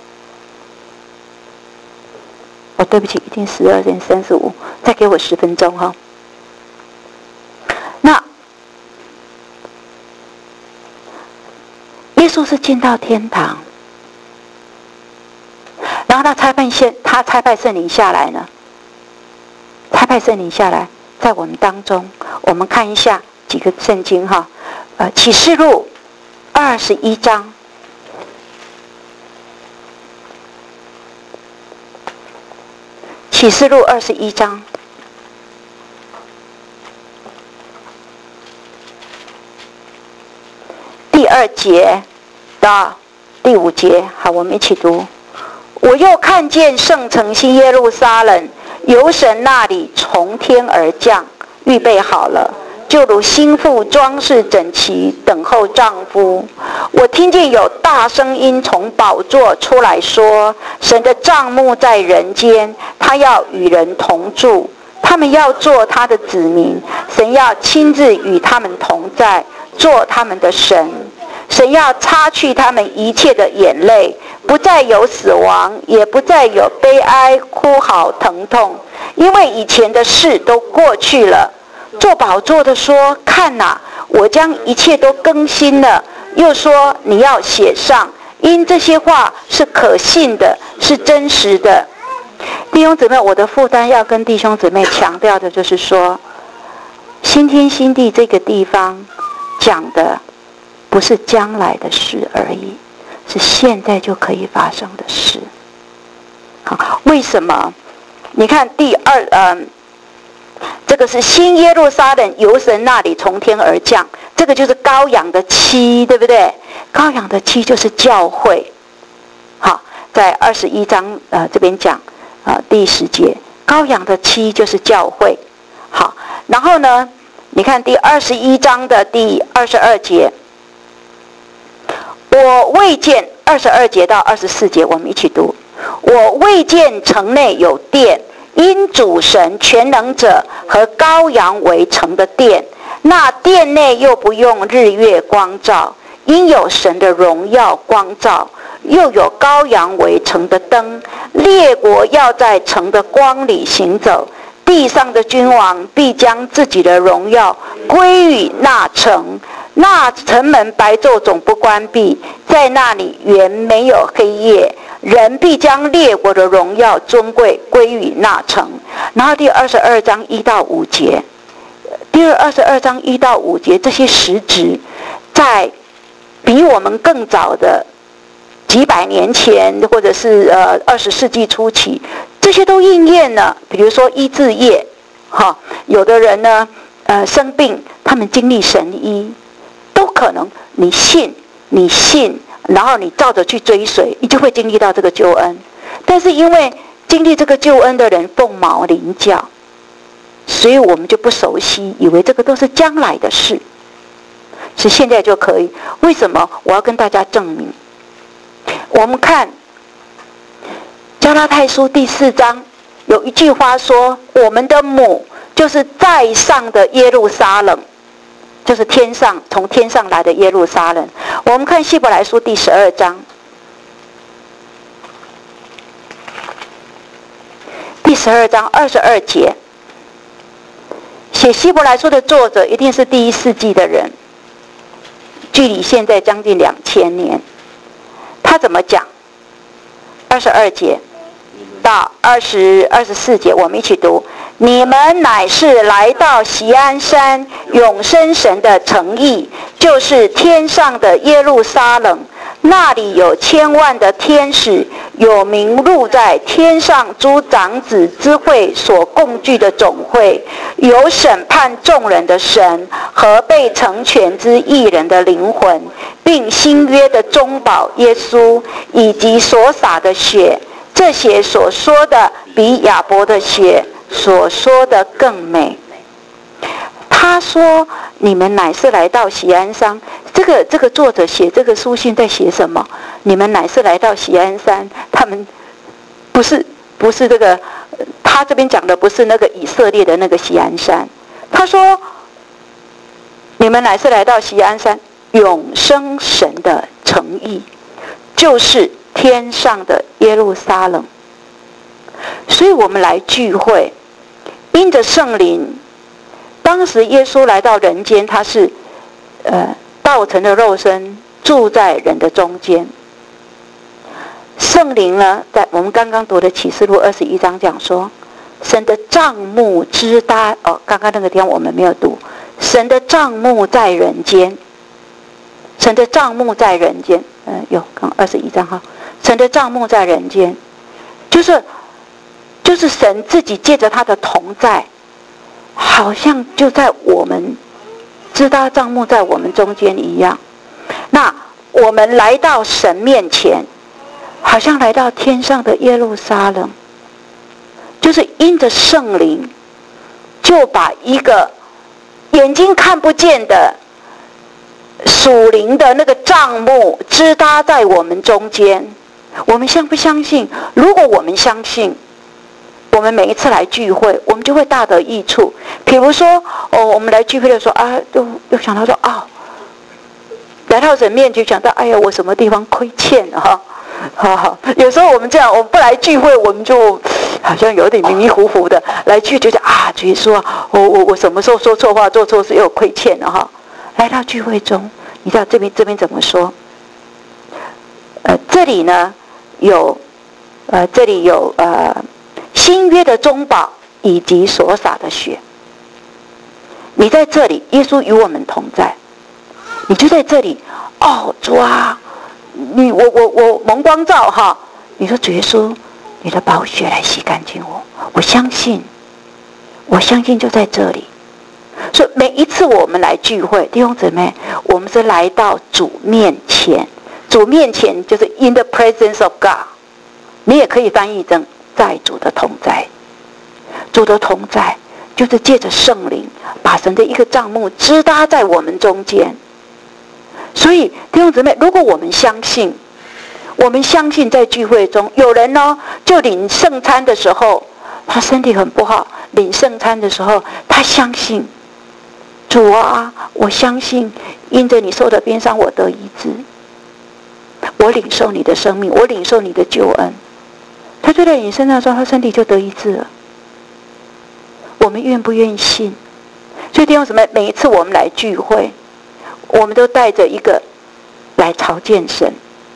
哦，对不起，已经十二点三十五，再给我十分钟哈。那耶稣是进到天堂，然后他差派现他差派圣灵下来呢，差派圣灵下来，在我们当中，我们看一下几个圣经哈，呃，启示录二十一章。启示录二十一章第二节到第五节，好，我们一起读。我又看见圣城新耶路撒冷由神那里从天而降，预备好了，就如新妇装饰整齐，等候丈夫。我听见有大声音从宝座出来说：神的帐幕在人间，他要与人同住，他们要做他的子民，神要亲自与他们同在，做他们的神。神要擦去他们一切的眼泪，不再有死亡，也不再有悲哀、哭嚎、疼痛，因为以前的事都过去了。坐宝座的说：看哪，我将一切都更新了。又说：你要写上，因这些话是可信的，是真实的。弟兄姊妹，我的负担要跟弟兄姊妹强调的就是说，新天新地这个地方讲的不是将来的事而已，是现在就可以发生的事。好，为什么？你看第二，嗯，这个是新耶路撒冷由神那里从天而降，这个就是羔羊的妻，对不对？羔羊的妻就是教会。好，在二十一章呃这边讲，呃第十节，羔羊的妻就是教会。好，然后呢，你看第二十一章的第二十二节，我未见二十二节到二十四节，我们一起读。我未见城内有殿，因主神全能者和羔羊为成的殿，那殿内又不用日月光照，因有神的荣耀光照，又有羔羊为成的灯。列国要在城的光里行走，地上的君王必将自己的荣耀归于那城。那城门白昼总不关闭，在那里原没有黑夜。人必将列国的荣耀尊贵归于那城。然后第二十二章一到五节，第二十二章一到五节这些实质，在比我们更早的几百年前，或者是呃二十世纪初期，这些都应验了。比如说医治业，哈，有的人呢，呃生病，他们经历神医，都可能你信，你信。然后你照着去追随，你就会经历到这个救恩。但是因为经历这个救恩的人凤毛麟角，所以我们就不熟悉，以为这个都是将来的事，是现在就可以。为什么？我要跟大家证明。我们看加拉太书第四章有一句话说：我们的母就是在上的耶路撒冷，就是天上从天上来的耶路撒冷。我们看希伯来书第十二章，第十二章二十二节，写希伯来书的作者一定是第一世纪的人，距离现在将近两千年。他怎么讲？二十二节到二十二十四节，我们一起读。你们乃是来到锡安山永生神的城邑，就是天上的耶路撒冷，那里有千万的天使，有名录在天上诸长子之会所共聚的总会，有审判众人的神和被成全之义人的灵魂，并新约的中保耶稣，以及所洒的血。这血所说的比亚伯的血所说的更美。他说：你们乃是来到锡安山， 这个这个作者写这个书信在写什么？你们乃是来到锡安山，他们不是不是这个，他这边讲的不是那个以色列的那个锡安山。他说，你们乃是来到锡安山，永生神的诚意，就是天上的耶路撒冷。所以我们来聚会，因着圣灵。当时耶稣来到人间，他是呃道成的肉身，住在人的中间。圣灵呢，在我们刚刚读的启示录二十一章讲说，神的帐幕支搭，哦，刚刚那个地方我们没有读，神的帐幕在人间，神的帐幕在人间，嗯、呃，有刚二十一章哈，神的帐幕在人间，就是就是神自己借着他的同在。好像就在我们支搭帐幕在我们中间一样。那我们来到神面前，好像来到天上的耶路撒冷，就是因着圣灵，就把一个眼睛看不见的属灵的那个帐幕支搭在我们中间。我们相不相信？如果我们相信，我们每一次来聚会，我们就会大得益处。比如说，哦，我们来聚会的时候啊，就又想到说啊、哦，来到神面前想到，哎呀，我什么地方亏欠了哈。好好，有时候我们这样，我们不来聚会，我们就好像有点迷迷糊糊的；来聚就讲啊，主耶稣啊，我我我什么时候说错话、做错事又有亏欠了哈。来到聚会中，你知道这边这边怎么说？呃，这里呢有，呃，这里有呃。新约的中保以及所洒的血，你在这里，耶稣与我们同在，你就在这里。哦，主啊，你我我我蒙光照哈！你说主耶稣，你的宝血来洗干净我，我相信，我相信就在这里。所以每一次我们来聚会，弟兄姊妹，我们是来到主面前，主面前就是 in the presence of God， 你也可以翻译成。在主的同在，主的同在就是借着圣灵，把神的一个帐幕支搭在我们中间。所以弟兄姊妹，如果我们相信，我们相信在聚会中，有人呢就领圣餐的时候，他身体很不好，领圣餐的时候，他相信主啊，我相信因着你受的鞭伤，我得医治，我领受你的生命，我领受你的救恩。他就在你身上说，他身体就得医治了。我们愿不愿意信？所以弟兄姊妹，每一次我们来聚会，我们都带着一个来朝见神，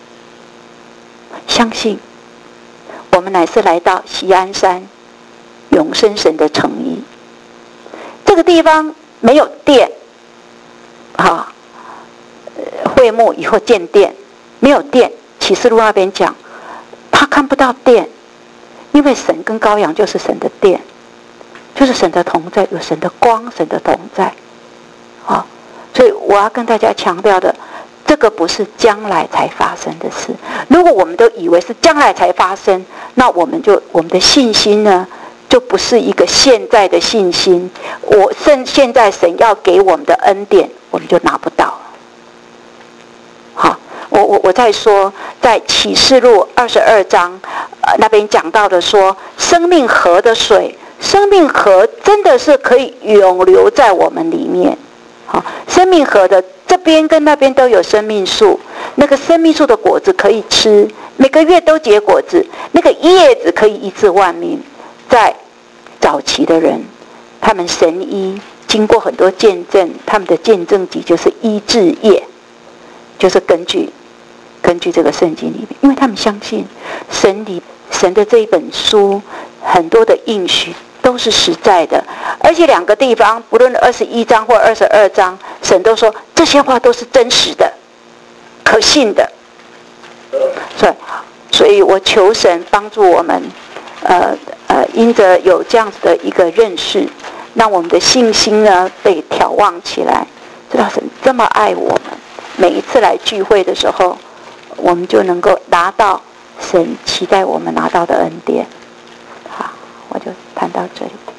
相信我们乃是来到锡安山永生神的诚意。这个地方没有殿，啊，会幕以后建殿，没有殿。启示录那边讲，他看不到殿。因为神跟羔羊就是神的殿，就是神的同在，有神的光，神的同在，啊、哦，所以我要跟大家强调的，这个不是将来才发生的事。如果我们都以为是将来才发生，那我们就我们的信心呢，就不是一个现在的信心。我甚现在神要给我们的恩典，我们就拿不到。好。我我我在说，在启示录二十二章，呃那边讲到的说，生命河的水，生命河真的是可以永留在我们里面。好，生命河的这边跟那边都有生命树，那个生命树的果子可以吃，每个月都结果子，那个叶子可以医治万民。在早期的人，他们神医经过很多见证，他们的见证集就是医治叶，就是根据。根据这个圣经里面，因为他们相信神里神的这一本书很多的应许都是实在的，而且两个地方不论二十一章或二十二章，神都说这些话都是真实的、可信的。所以，所以我求神帮助我们，呃呃，因着有这样子的一个认识，让我们的信心呢被眺望起来，知道神这么爱我们，每一次来聚会的时候。我们就能够拿到神期待我们拿到的恩典。好，我就谈到这里。